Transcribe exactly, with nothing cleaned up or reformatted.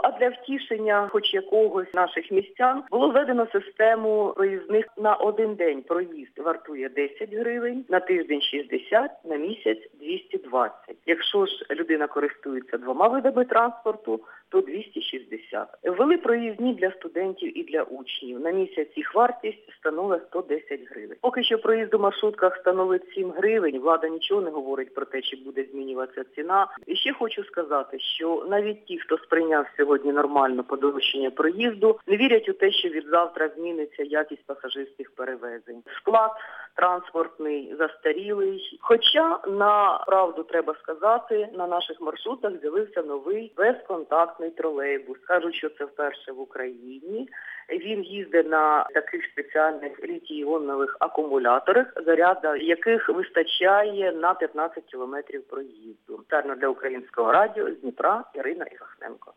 А для втішення хоч якогось наших містян було введено систему проїзних на один день. Проїзд вартує десять гривень, на тиждень шістдесят, на місяць двісті двадцять. Якщо ж людина користується двома видами транспорту, то двісті шістдесят. Ввели проїзні для студентів і для учнів. На місяць їх вартість становить сто десять гривень. Поки що проїзд у маршрутках становить сім гривень. Влада нічого не говорить про те, чи буде змінюватися ціна. І ще хочу сказати, що навіть ті, хто сприйняв сьогодні нормально подорожчання проїзду, не вірять у те, що від завтра зміниться якість пасажирських перевезень. Склад транспортний застарілий. Хоча, на правду треба сказати, на наших маршрутах з'явився новий безконтактний тролейбус. Кажуть, що це вперше в Україні. Він їздить на таких спеціальних літій-іонових акумуляторах, заряду яких вистачає на п'ятнадцять кілометрів проїзду. Спеціально для Українського радіо з Дніпра Ірина Ігахненко.